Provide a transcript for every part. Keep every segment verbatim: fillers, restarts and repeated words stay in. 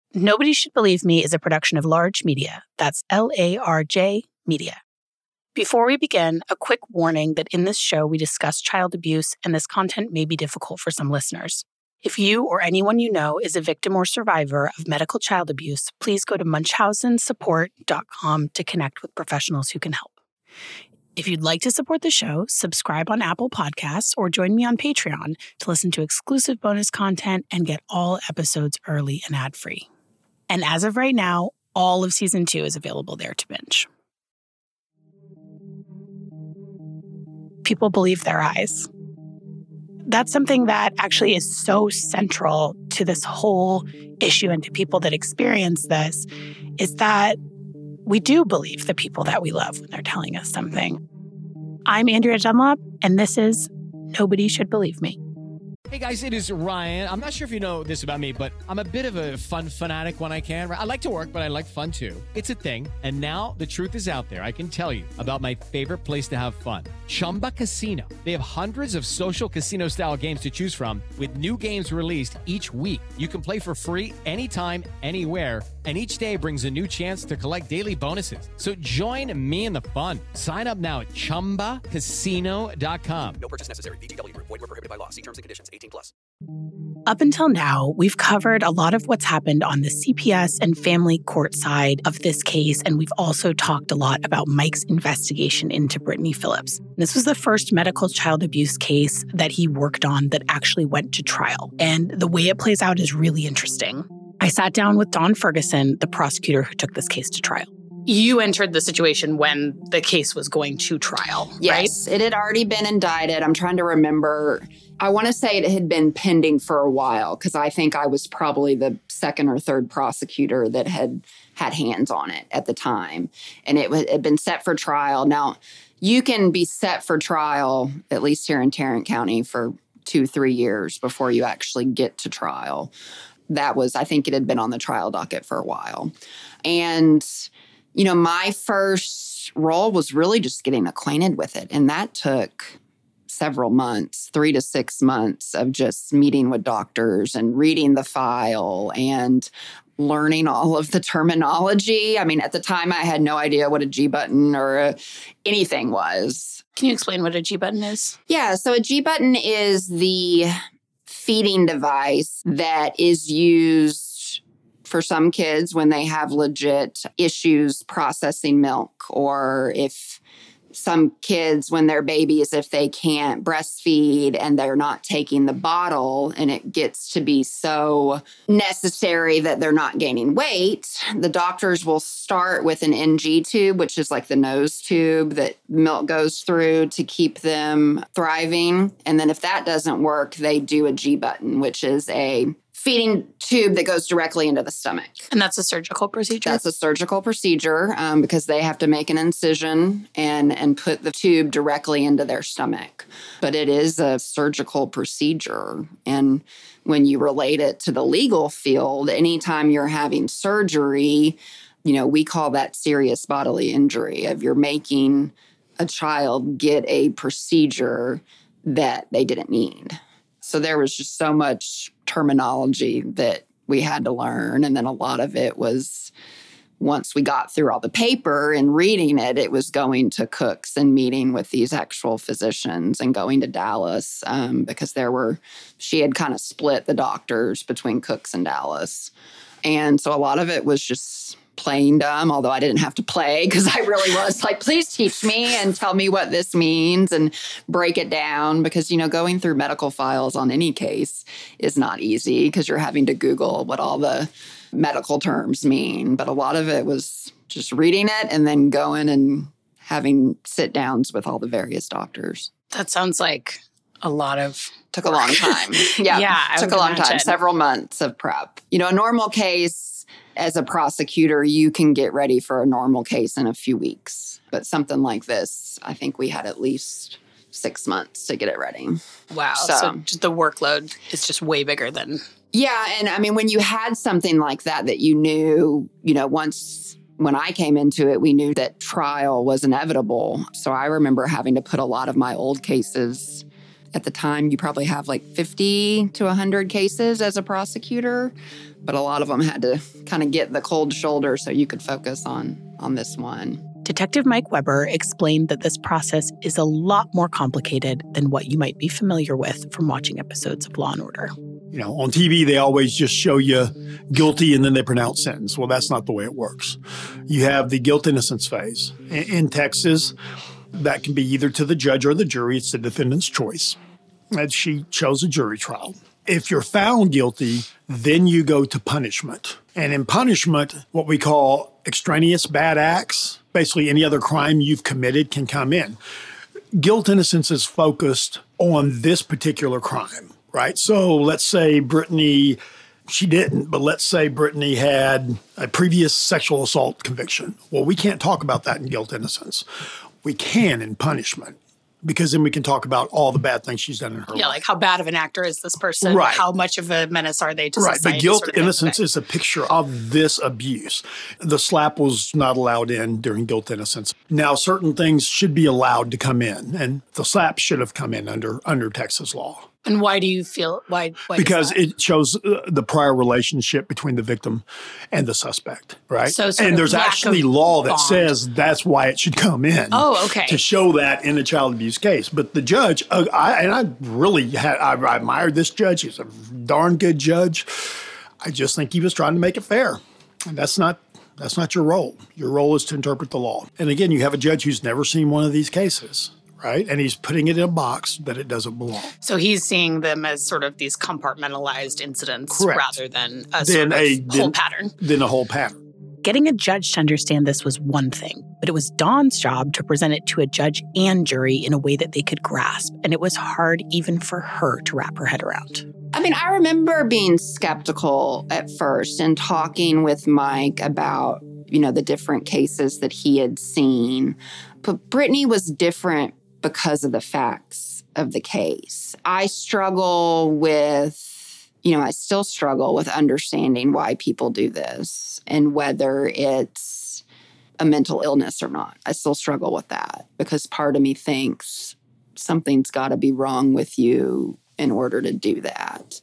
Nobody Should Believe Me is a production of Large Media. That's L A R J Media. Before we begin, a quick warning that in this show we discuss child abuse and this content may be difficult for some listeners. If you or anyone you know is a victim or survivor of medical child abuse, please go to munchausen support dot com to connect with professionals who can help. If you'd like to support the show, subscribe on Apple Podcasts or join me on Patreon to listen to exclusive bonus content and get all episodes early and ad-free. And as of right now, all of season two is available there to binge. People believe their eyes. That's something that actually is so central to this whole issue and to people that experience this, is that we do believe the people that we love when they're telling us something. I'm Andrea Dunlop, and this is Nobody Should Believe Me. Hey guys, it is Ryan. I'm not sure if you know this about me, but I'm a bit of a fun fanatic when I can. I like to work, but I like fun too. It's a thing. And now the truth is out there. I can tell you about my favorite place to have fun. Chumba Casino. They have hundreds of social casino style games to choose from with new games released each week. You can play for free anytime, anywhere. And each day brings a new chance to collect daily bonuses. So join me in the fun. Sign up now at chumba casino dot com. No purchase necessary. V G W Group. Void where prohibited by law. See terms and conditions. eighteen plus. Up until now, we've covered a lot of what's happened on the C P S and family court side of this case, and we've also talked a lot about Mike's investigation into Brittany Phillips. This was the first medical child abuse case that he worked on that actually went to trial, and the way it plays out is really interesting. I sat down with Dawn Ferguson, the prosecutor who took this case to trial. You entered the situation when the case was going to trial, yes, right? It had already been indicted. I'm trying to remember. I want to say it had been pending for a while because I think I was probably the second or third prosecutor that had had hands on it at the time. And it had been set for trial. Now, you can be set for trial, at least here in Tarrant County, for two, three years before you actually get to trial. That was, I think it had been on the trial docket for a while. And, you know, my first role was really just getting acquainted with it. And that took several months, three to six months of just meeting with doctors and reading the file and learning all of the terminology. I mean, at the time, I had no idea what a G button or a, anything was. Can you explain what a G button is? Yeah, so a G button is the feeding device that is used for some kids when they have legit issues processing milk, or if some kids, when they're babies, if they can't breastfeed and they're not taking the bottle and it gets to be so necessary that they're not gaining weight, the doctors will start with an N G tube, which is like the nose tube that milk goes through to keep them thriving. And then if that doesn't work, they do a G button, which is a feeding tube that goes directly into the stomach. And that's a surgical procedure? That's a surgical procedure um, because they have to make an incision and, and put the tube directly into their stomach. But it is a surgical procedure. And when you relate it to the legal field, anytime you're having surgery, you know, we call that serious bodily injury. If you're making a child get a procedure that they didn't need. So there was just so much terminology that we had to learn. And then a lot of it was, once we got through all the paper and reading it, it was going to Cooks and meeting with these actual physicians and going to Dallas um, because there were, she had kind of split the doctors between Cooks and Dallas. And so a lot of it was just playing dumb, although I didn't have to play because I really was like, please teach me and tell me what this means and break it down. Because, you know, going through medical files on any case is not easy because you're having to Google what all the medical terms mean. But a lot of it was just reading it and then going and having sit downs with all the various doctors. That sounds like a lot of Took a long time. Yeah, yeah I took a long imagine. time, several months of prep. You know, a normal case, as a prosecutor, you can get ready for a normal case in a few weeks. But something like this, I think we had at least six months to get it ready. Wow. So, so just the workload is just way bigger than... Yeah. And I mean, when you had something like that, that you knew, you know, once... When I came into it, we knew that trial was inevitable. So I remember having to put a lot of my old cases At the time, you probably have like fifty to one hundred cases as a prosecutor, but a lot of them had to kind of get the cold shoulder so you could focus on, on this one. Detective Mike Weber explained that this process is a lot more complicated than what you might be familiar with from watching episodes of Law and Order. You know, on T V, they always just show you guilty and then they pronounce sentence. Well, that's not the way it works. You have the guilt-innocence phase. In, in Texas, that can be either to the judge or the jury. It's the defendant's choice. And she chose a jury trial. If you're found guilty, then you go to punishment. And in punishment, what we call extraneous bad acts, basically any other crime you've committed can come in. Guilt innocence is focused on this particular crime, right? So let's say Brittany, she didn't, but let's say Brittany had a previous sexual assault conviction. Well, we can't talk about that in guilt innocence. We can in punishment, because then we can talk about all the bad things she's done in her Yeah, life. like how bad of an actor is this person? Right. How much of a menace are they to Right, society? but guilt sort of thing. innocence Okay. is a picture of this abuse. The slap was not allowed in during guilt innocence. Now, certain things should be allowed to come in, and the slap should have come in under under Texas law. And why do you feel, why? why Because is that? it shows uh, the prior relationship between the victim and the suspect, right? So sort and of there's lack actually of law that bond. says that's why it should come in. Oh, okay. To show that in a child abuse case. But the judge, uh, I, and I really had, I, I admired this judge. He's a darn good judge. I just think he was trying to make it fair. And that's not that's not your role. Your role is to interpret the law. And again, you have a judge who's never seen one of these cases, right? And he's putting it in a box that it doesn't belong. So he's seeing them as sort of these compartmentalized incidents Correct. rather than a Then sort of a whole then- pattern. Then a whole pattern. Getting a judge to understand this was one thing, but it was Dawn's job to present it to a judge and jury in a way that they could grasp, and it was hard even for her to wrap her head around. I mean, I remember being skeptical at first and talking with Mike about, you know, the different cases that he had seen. But Brittany was different because of the facts of the case. I struggle with, you know, I still struggle with understanding why people do this and whether it's a mental illness or not. I still struggle with that because part of me thinks something's got to be wrong with you in order to do that.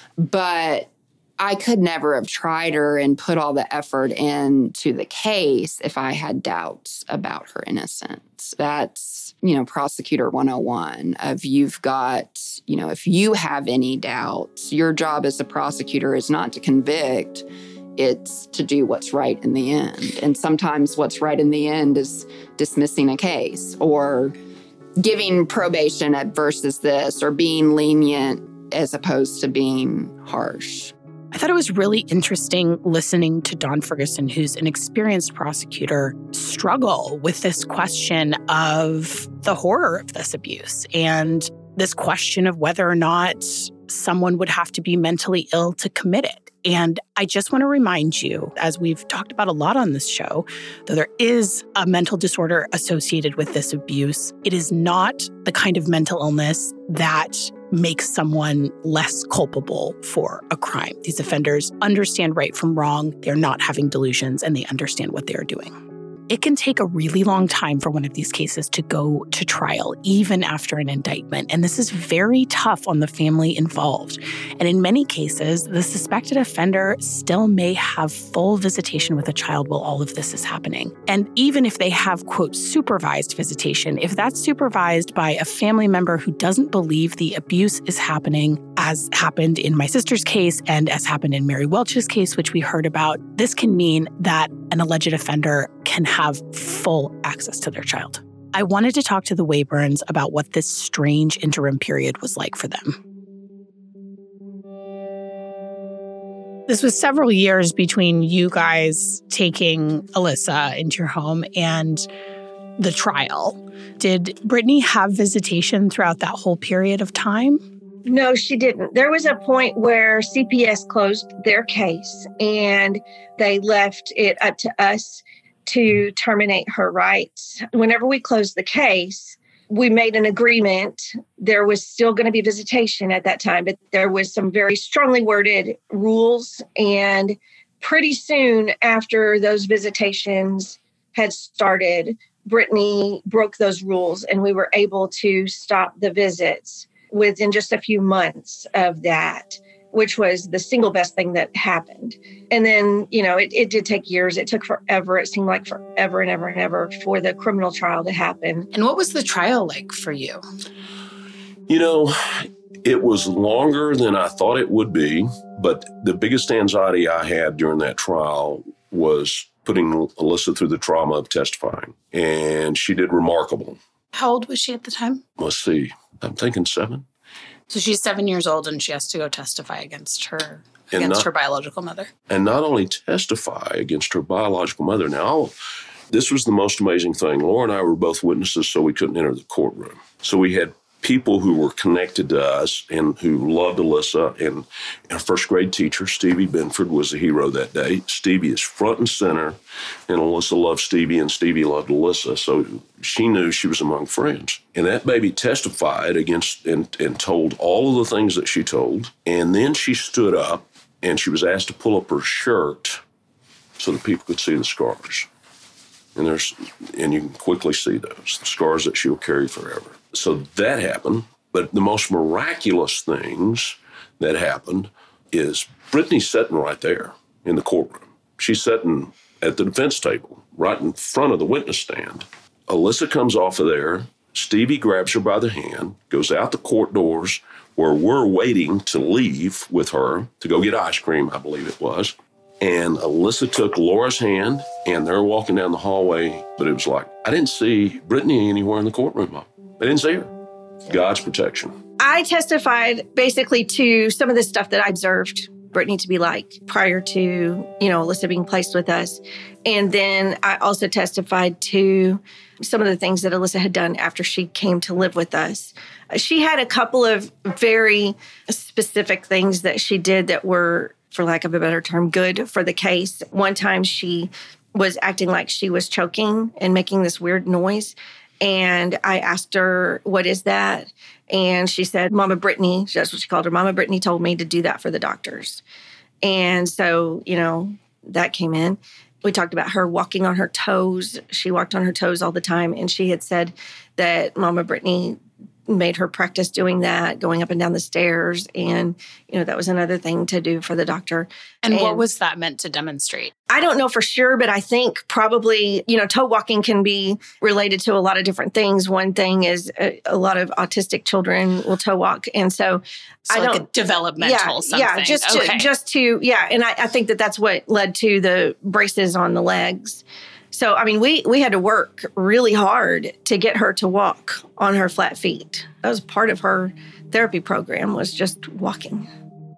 But I could never have tried her and put all the effort into the case if I had doubts about her innocence. That's, you know, prosecutor one oh one of you've got, you know, if you have any doubts, your job as a prosecutor is not to convict, it's to do what's right in the end. And sometimes what's right in the end is dismissing a case or giving probation at versus this or being lenient as opposed to being harsh. I thought it was really interesting listening to Dawn Ferguson, who's an experienced prosecutor, struggle with this question of the horror of this abuse and this question of whether or not someone would have to be mentally ill to commit it. And I just want to remind you, as we've talked about a lot on this show, though there is a mental disorder associated with this abuse, it is not the kind of mental illness that makes someone less culpable for a crime. These offenders understand right from wrong, they're not having delusions, and they understand what they are doing. It can take a really long time for one of these cases to go to trial, even after an indictment. And this is very tough on the family involved. And in many cases, the suspected offender still may have full visitation with a child while all of this is happening. And even if they have, quote, supervised visitation, if that's supervised by a family member who doesn't believe the abuse is happening, as happened in my sister's case and as happened in Mary Welch's case, which we heard about, this can mean that an alleged offender can have full access to their child. I wanted to talk to the Wayburns about what this strange interim period was like for them. This was several years between you guys taking Alyssa into your home and the trial. Did Brittany have visitation throughout that whole period of time? No, she didn't. There was a point where C P S closed their case and they left it up to us to terminate her rights. Whenever we closed the case, we made an agreement. There was still going to be visitation at that time, but there was some very strongly worded rules. And pretty soon after those visitations had started, Brittany broke those rules and we were able to stop the visits. within just a few months of that, which was the single best thing that happened. And then, you know, it, it did take years. It took forever. It seemed like forever and ever and ever for the criminal trial to happen. And what was the trial like for you? You know, it was longer than I thought it would be, but the biggest anxiety I had during that trial was putting Alyssa through the trauma of testifying. And she did remarkable. How old was she at the time? Let's see. I'm thinking seven. So she's seven years old and she has to go testify against her And against not- her biological mother. And not only testify against her biological mother. Now, this was the most amazing thing. Laura and I were both witnesses, so we couldn't enter the courtroom. So we had people who were connected to us and who loved Alyssa. And our first grade teacher, Stevie Benford, was a hero that day. Stevie is front and center, and Alyssa loved Stevie, and Stevie loved Alyssa. So she knew she was among friends. And that baby testified against and, and told all of the things that she told. And then she stood up, and she was asked to pull up her shirt so that people could see the scars. And there's, and you can quickly see those, the scars that she'll carry forever. So that happened. But the most miraculous things that happened is Brittany's sitting right there in the courtroom. She's sitting at the defense table, right in front of the witness stand. Alyssa comes off of there. Stevie grabs her by the hand, goes out the court doors where we're waiting to leave with her to go get ice cream, I believe it was. And Alyssa took Laura's hand, and they're walking down the hallway. But it was like, I didn't see Brittany anywhere in the courtroom. I didn't see her. God's protection. I testified basically to some of the stuff that I observed Brittany to be like prior to, you know, Alyssa being placed with us. And then I also testified to some of the things that Alyssa had done after she came to live with us. She had a couple of very specific things that she did that were, for lack of a better term, good for the case. One time she was acting like she was choking and making this weird noise. And I asked her, what is that? And she said, Mama Brittany, that's what she called her. Mama Brittany told me to do that for the doctors. And so, you know, that came in. We talked about her walking on her toes. She walked on her toes all the time. And she had said that Mama Brittany made her practice doing that, going up and down the stairs. And, you know, that was another thing to do for the doctor. And, and what was that meant to demonstrate? I don't know for sure, but I think probably, you know, toe walking can be related to a lot of different things. One thing is a, a lot of autistic children will toe walk. And so, so I like don't, a developmental yeah, something. Yeah, just to, okay. just to, yeah. And I, I think that that's what led to the braces on the legs. So, I mean, we we had to work really hard to get her to walk on her flat feet. That was part of her therapy program, was just walking.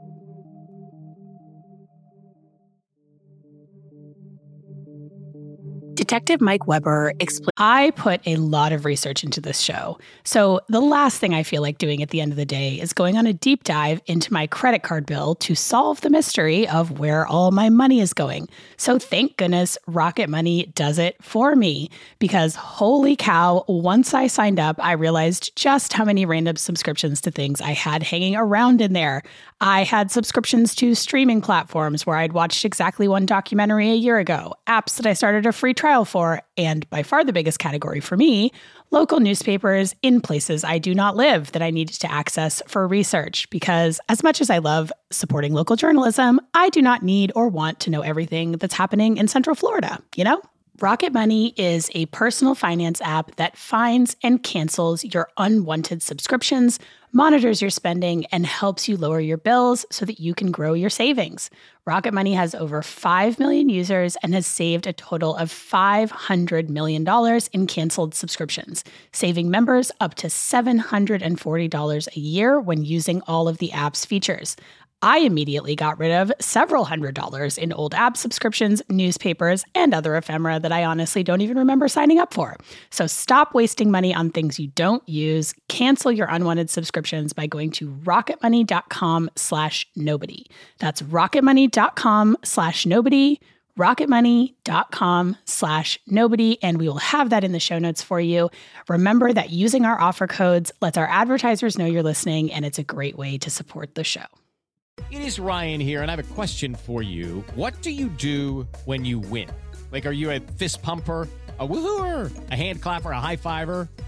Detective Mike Weber explained, I put a lot of research into this show. So the last thing I feel like doing at the end of the day is going on a deep dive into my credit card bill to solve the mystery of where all my money is going. So thank goodness Rocket Money does it for me, because holy cow, once I signed up, I realized just how many random subscriptions to things I had hanging around in there. I had subscriptions to streaming platforms where I'd watched exactly one documentary a year ago, apps that I started a free trial for, and by far the biggest category for me, local newspapers in places I do not live that I needed to access for research. Because as much as I love supporting local journalism, I do not need or want to know everything that's happening in Central Florida, you know? Rocket Money is a personal finance app that finds and cancels your unwanted subscriptions, monitors your spending, and helps you lower your bills so that you can grow your savings. Rocket Money has over five million users and has saved a total of five hundred million dollars in canceled subscriptions, saving members up to seven hundred forty dollars a year when using all of the app's features. I immediately got rid of several hundred dollars in old app subscriptions, newspapers, and other ephemera that I honestly don't even remember signing up for. So stop wasting money on things you don't use. Cancel your unwanted subscriptions by going to rocketmoney.com slash nobody. That's rocketmoney.com slash nobody, rocketmoney.com slash nobody, and we will have that in the show notes for you. Remember that using our offer codes lets our advertisers know you're listening, and it's a great way to support the show. It is Ryan here, and I have a question for you. What do you do when you win? Like, are you a fist pumper, a woo-hooer, a hand clapper, a high fiver?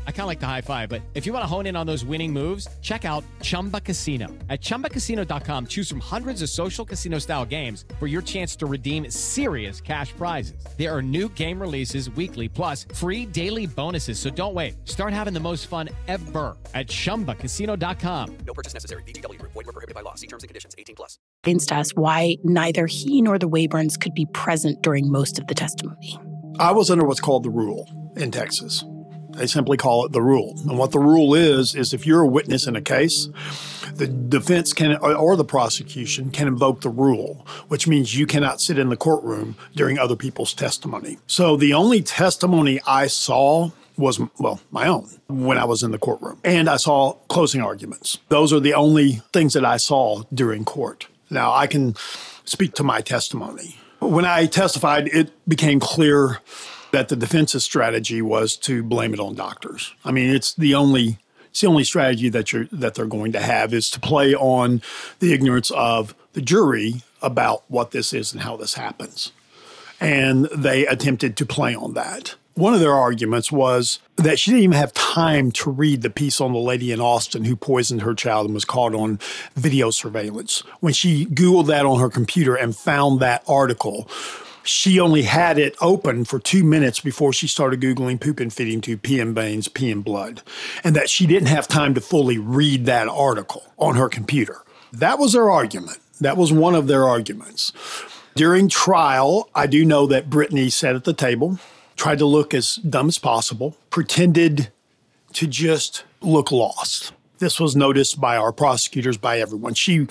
I kind of like the high five, but if you want to hone in on those winning moves, check out Chumba Casino. At chumba casino dot com, choose from hundreds of social casino style games for your chance to redeem serious cash prizes. There are new game releases weekly, plus free daily bonuses. So don't wait. Start having the most fun ever at chumba casino dot com. No purchase necessary. V G W Group. Void where prohibited by law. See terms and conditions. eighteen plus. Explains to us why neither he nor the Wayburns could be present during most of the testimony. I was under what's called the rule in Texas. They simply call it the rule. And what the rule is, is if you're a witness in a case, the defense can, or the prosecution can invoke the rule, which means you cannot sit in the courtroom during other people's testimony. So the only testimony I saw was, well, my own when I was in the courtroom. And I saw closing arguments. Those are the only things that I saw during court. Now, I can speak to my testimony. When I testified, it became clear that the defense's strategy was to blame it on doctors. I mean, it's the only it's the only strategy that you're that they're going to have is to play on the ignorance of the jury about what this is and how this happens. And they attempted to play on that. One of their arguments was that she didn't even have time to read the piece on the lady in Austin who poisoned her child and was caught on video surveillance. When she Googled that on her computer and found that article, she only had it open for two minutes before she started Googling poop and feeding tube, pee in veins, pee in blood, and that she didn't have time to fully read that article on her computer. That was their argument. That was one of their arguments. During trial, I do know that Brittany sat at the table, tried to look as dumb as possible, pretended to just look lost. This was noticed by our prosecutors, by everyone. She,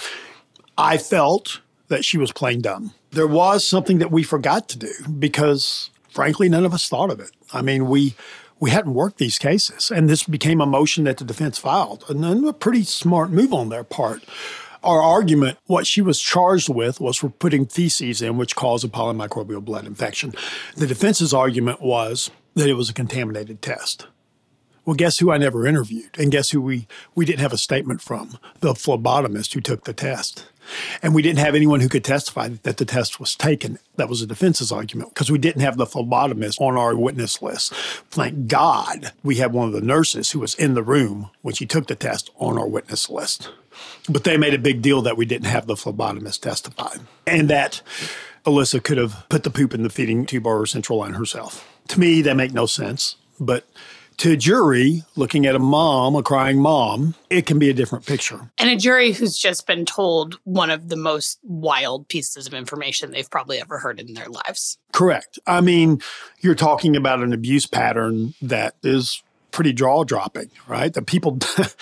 I felt that she was playing dumb. There was something that we forgot to do because, frankly, none of us thought of it. I mean, we we hadn't worked these cases, and this became a motion that the defense filed, and then a pretty smart move on their part. Our argument, what she was charged with, was for putting feces in, which caused a polymicrobial blood infection. The defense's argument was that it was a contaminated test. Well, guess who I never interviewed? And guess who we, we didn't have a statement from? The phlebotomist who took the test. And we didn't have anyone who could testify that the test was taken. That was the defense's argument, because we didn't have the phlebotomist on our witness list. Thank God we had one of the nurses who was in the room when she took the test on our witness list. But they made a big deal that we didn't have the phlebotomist testify, and that Alyssa could have put the poop in the feeding tube or central line herself. To me, that make no sense. But to a jury, looking at a mom, a crying mom, it can be a different picture. And a jury who's just been told one of the most wild pieces of information they've probably ever heard in their lives. Correct. I mean, you're talking about an abuse pattern that is pretty jaw-dropping, right? The people...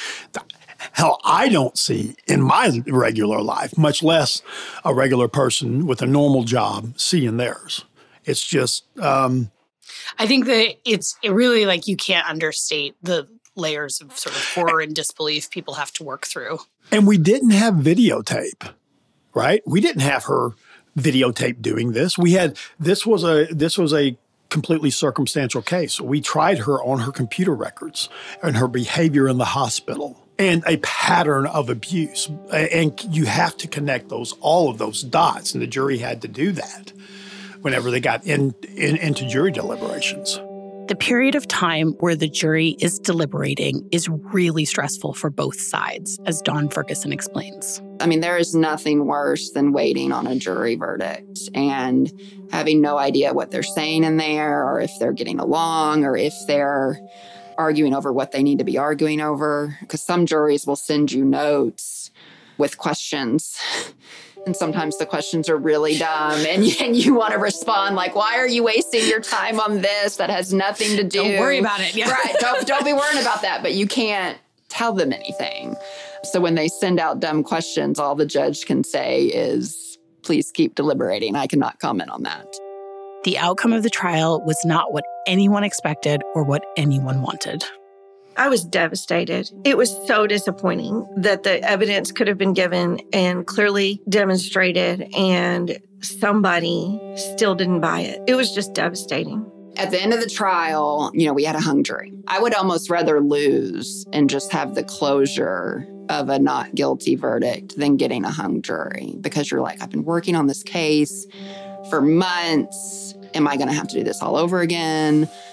Hell, I don't see in my regular life, much less a regular person with a normal job seeing theirs. It's just... Um, I think that it's it really like you can't understate the layers of sort of horror and disbelief people have to work through. And we didn't have videotape, right? We didn't have her videotape doing this. We had, this was a, this was a completely circumstantial case. We tried her on her computer records and her behavior in the hospital and a pattern of abuse. And you have to connect those, all of those dots. And the jury had to do that whenever they got in, in into jury deliberations. The period of time where the jury is deliberating is really stressful for both sides, as Dawn Ferguson explains. I mean, there is nothing worse than waiting on a jury verdict and having no idea what they're saying in there, or if they're getting along, or if they're arguing over what they need to be arguing over. Because some juries will send you notes with questions. And sometimes the questions are really dumb, and you, and you want to respond like, why are you wasting your time on this that has nothing to do? Don't worry about it. Yeah. Right. Don't, don't be worrying about that. But you can't tell them anything. So when they send out dumb questions, all the judge can say is, please keep deliberating. I cannot comment on that. The outcome of the trial was not what anyone expected or what anyone wanted. I was devastated. It was so disappointing that the evidence could have been given and clearly demonstrated, and somebody still didn't buy it. It was just devastating. At the end of the trial, you know, we had a hung jury. I would almost rather lose and just have the closure of a not guilty verdict than getting a hung jury, because you're like, I've been working on this case for months. Am I going to have to do this all over again?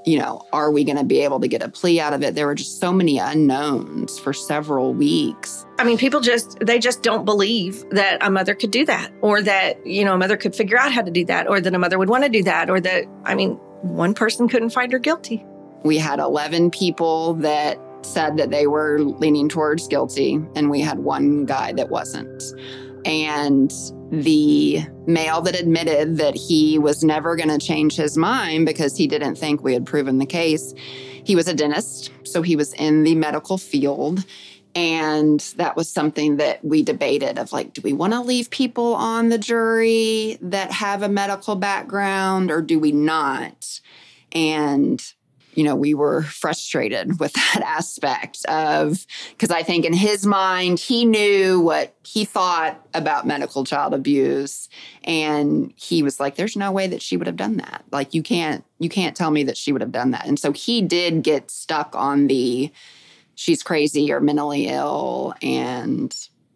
you know, are we going to be able to get a plea out of it? There were just so many unknowns for several weeks. I mean, people just, they just don't believe that a mother could do that, or that, you know, a mother could figure out how to do that, or that a mother would want to do that, or that, I mean, one person couldn't find her guilty. We had eleven people that said that they were leaning towards guilty, and we had one guy that wasn't. And the male that admitted that he was never going to change his mind because he didn't think we had proven the case, he was a dentist, so he was in the medical field. And that was something that we debated of like, do we want to leave people on the jury that have a medical background or do we not? And you know, we were frustrated with that aspect of, because I think in his mind, he knew what he thought about medical child abuse. And he was like, there's no way that she would have done that. Like, you can't, you can't tell me that she would have done that. And so he did get stuck on the, she's crazy or mentally ill, and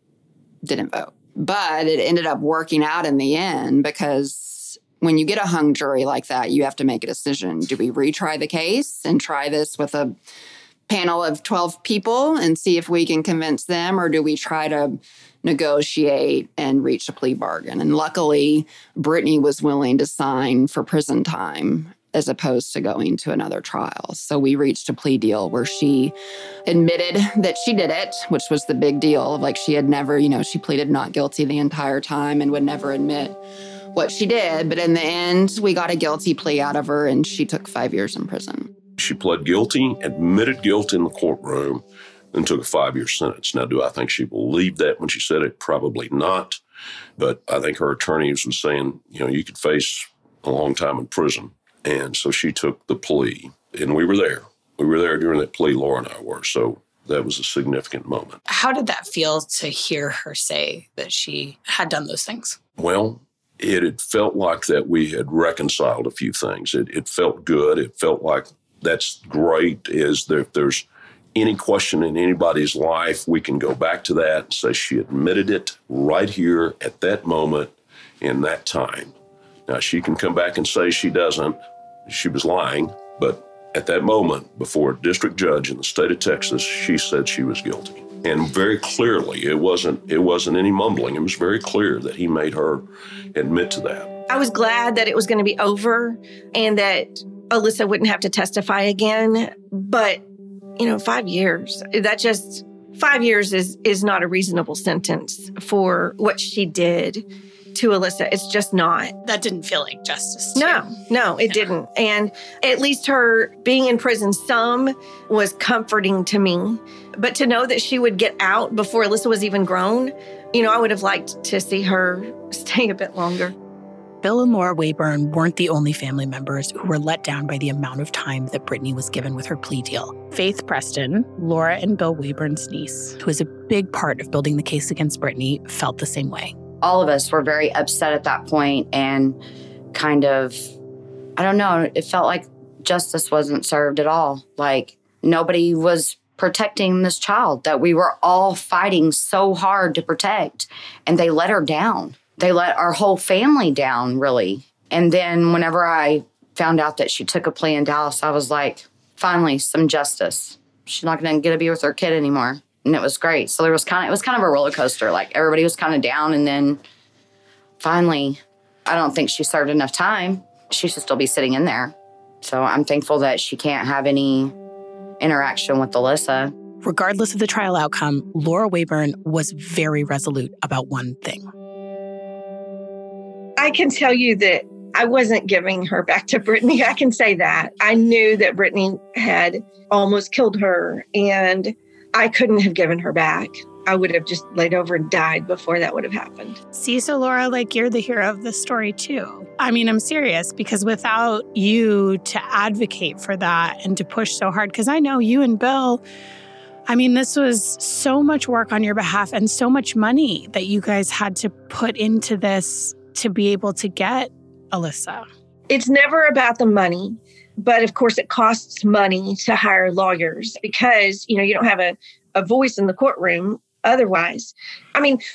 didn't vote. But it ended up working out in the end, because when you get a hung jury like that, you have to make a decision. Do we retry the case and try this with a panel of twelve people and see if we can convince them? Or do we try to negotiate and reach a plea bargain? And luckily, Brittany was willing to sign for prison time as opposed to going to another trial. So we reached a plea deal where she admitted that she did it, which was the big deal. Like, she had never, you know, she pleaded not guilty the entire time and would never admit what she did. But in the end, we got a guilty plea out of her, and she took five years in prison. She pled guilty, admitted guilt in the courtroom, and took a five-year sentence. Now, do I think she believed that when she said it? Probably not. But I think her attorneys was saying, you know, you could face a long time in prison. And so she took the plea, and we were there. We were there during that plea, Laura and I were. So that was a significant moment. How did that feel to hear her say that she had done those things? Well, it had felt like that we had reconciled a few things. It, it felt good. It felt like that's great. Is there, if there's any question in anybody's life, we can go back to that and say she admitted it right here at that moment in that time. Now, she can come back and say she doesn't. She was lying. But at that moment, before a district judge in the state of Texas, she said she was guilty. And very clearly, it wasn't it wasn't any mumbling. It was very clear that he made her admit to that. I was glad that it was going to be over and that Alyssa wouldn't have to testify again. But, you know, five years, that just, five years is is not a reasonable sentence for what she did to Alyssa. It's just not. That didn't feel like justice. No, no, it yeah. didn't. And at least her being in prison some was comforting to me. But to know that she would get out before Alyssa was even grown, you know, I would have liked to see her stay a bit longer. Bill and Laura Wayburn weren't the only family members who were let down by the amount of time that Brittany was given with her plea deal. Faith Preston, Laura and Bill Wayburn's niece, who was a big part of building the case against Brittany, felt the same way. All of us were very upset at that point and kind of, I don't know, it felt like justice wasn't served at all. Like, nobody was protecting this child that we were all fighting so hard to protect, and they let her down. They let our whole family down, really. And then whenever I found out that she took a plea in Dallas, I was like, finally, some justice. She's not going to get to be with her kid anymore. And it was great. So there was kind of, it was kind of a roller coaster. Like, everybody was kind of down. And then finally, I don't think she served enough time. She should still be sitting in there. So I'm thankful that she can't have any interaction with Alyssa. Regardless of the trial outcome, Laura Wayburn was very resolute about one thing. I can tell you that I wasn't giving her back to Brittany. I can say that. I knew that Brittany had almost killed her, and I couldn't have given her back. I would have just laid over and died before that would have happened. See, so Laura, like, you're the hero of the story too. I mean, I'm serious, because without you to advocate for that and to push so hard, because I know you and Bill, I mean, this was so much work on your behalf and so much money that you guys had to put into this to be able to get Alyssa. It's never about the money. But of course, it costs money to hire lawyers because, you know, you don't have a, a voice in the courtroom otherwise. I mean,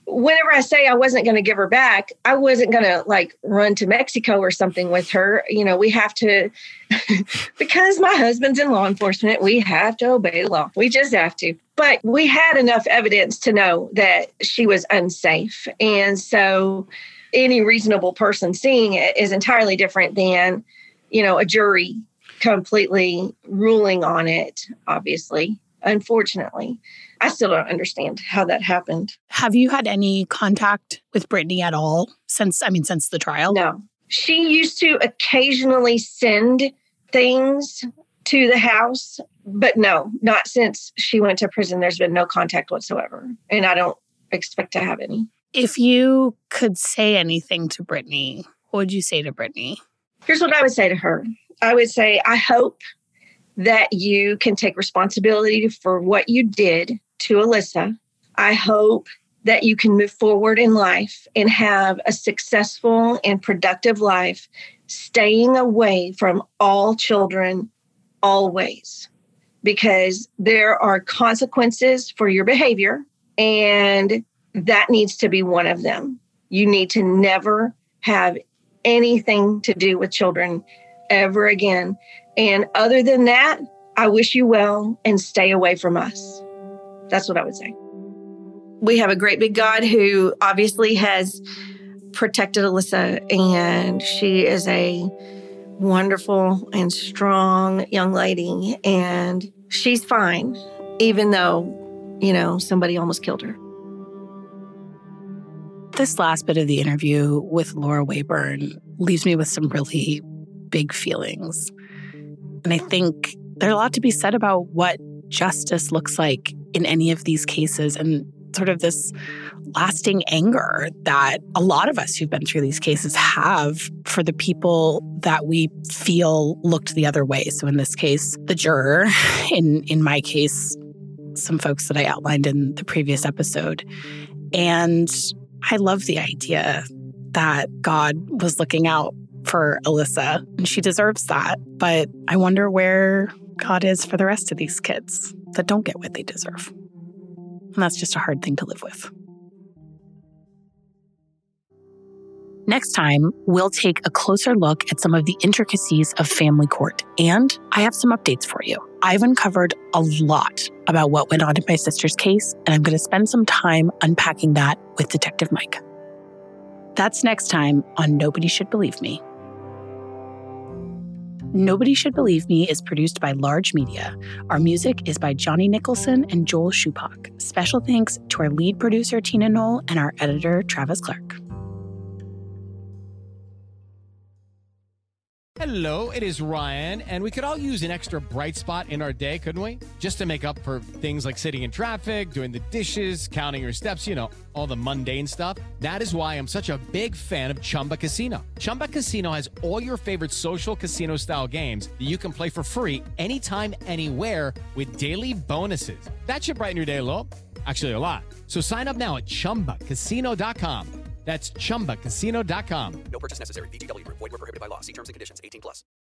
whenever I say I wasn't going to give her back, I wasn't going to like run to Mexico or something with her. You know, we have to, because my husband's in law enforcement, we have to obey the law. We just have to. But we had enough evidence to know that she was unsafe. And so any reasonable person seeing it is entirely different than, you know, a jury completely ruling on it, obviously, unfortunately. I still don't understand how that happened. Have you had any contact with Brittany at all since, I mean, since the trial? No. She used to occasionally send things to the house, but no, not since she went to prison. There's been no contact whatsoever. And I don't expect to have any. If you could say anything to Brittany, what would you say to Brittany? Here's what I would say to her. I would say, I hope that you can take responsibility for what you did to Alyssa. I hope that you can move forward in life and have a successful and productive life, staying away from all children always, because there are consequences for your behavior, and that needs to be one of them. You need to never have anything to do with children ever again. And other than that, I wish you well and stay away from us. That's what I would say. We have a great big God who obviously has protected Alyssa, and she is a wonderful and strong young lady, and she's fine, even though, you know, somebody almost killed her. This last bit of the interview with Laura Wayburn leaves me with some really big feelings. And I think there's a lot to be said about what justice looks like in any of these cases, and sort of this lasting anger that a lot of us who've been through these cases have for the people that we feel looked the other way. So in this case, the juror, in, in my case, some folks that I outlined in the previous episode. And I love the idea that God was looking out for Alyssa, and she deserves that. But I wonder where God is for the rest of these kids that don't get what they deserve. And that's just a hard thing to live with. Next time, we'll take a closer look at some of the intricacies of family court. And I have some updates for you. I've uncovered a lot about what went on in my sister's case, and I'm going to spend some time unpacking that with Detective Mike. That's next time on Nobody Should Believe Me. Nobody Should Believe Me is produced by Large Media. Our music is by Johnny Nicholson and Joel Shupak. Special thanks to our lead producer, Tina Knoll, and our editor, Travis Clark. Hello, it is Ryan, and we could all use an extra bright spot in our day, couldn't we? Just to make up for things like sitting in traffic, doing the dishes, counting your steps, you know, all the mundane stuff. That is why I'm such a big fan of Chumba Casino. Chumba Casino has all your favorite social casino-style games that you can play for free anytime, anywhere with daily bonuses. That should brighten your day a little. Actually, a lot. So sign up now at chumba casino dot com. That's chumba casino dot com. No purchase necessary. V G W Group. Void where prohibited by law. See terms and conditions. eighteen plus.